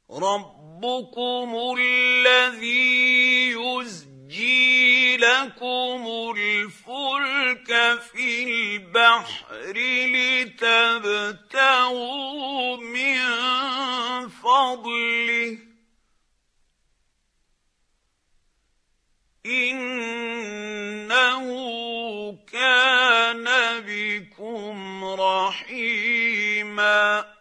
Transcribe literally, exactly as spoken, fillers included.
ربكم الذي يزجي لكم الفلك في البحر لتبتغوا من فضله إنه كان بكم رحيما